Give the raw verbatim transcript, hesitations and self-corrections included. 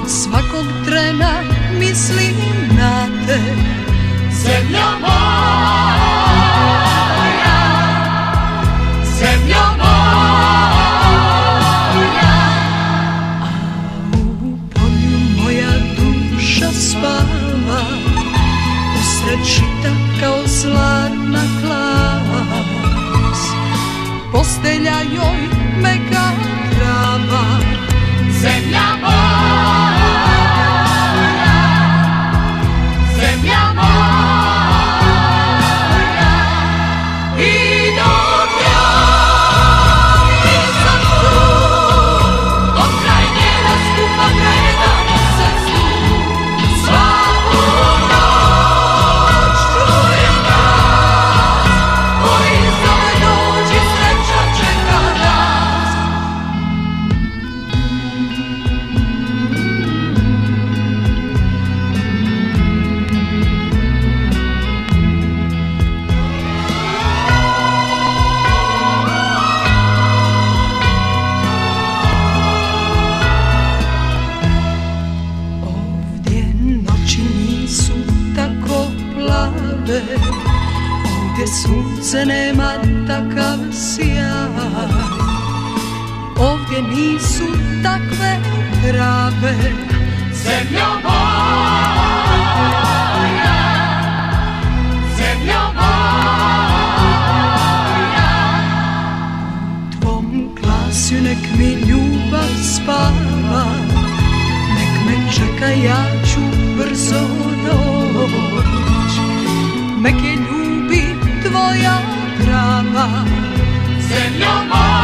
svakog trena mislim na te. Zemljo moja, zemljo moja, A u polju moja duša spava, usred žita kao zlatna klas. Postelja joj meka trava. zemlja moja, zemlja moja, i dok ja nisam tu, od kraj njena skupa predana sam snu. Svaku noć čujem glas koji zove dođi, sreća čeka nas. Ovdje noći nisu tako plave, ovdje sunce nema takav sjaj, ovdje nisu takve trave. Zemljo moja, zemljo moja, U tvom glasu nek mi ljubav spava, nek me čeka, ja ću brzo doć. Nek je ljubi tvoja trava. zemljo moja.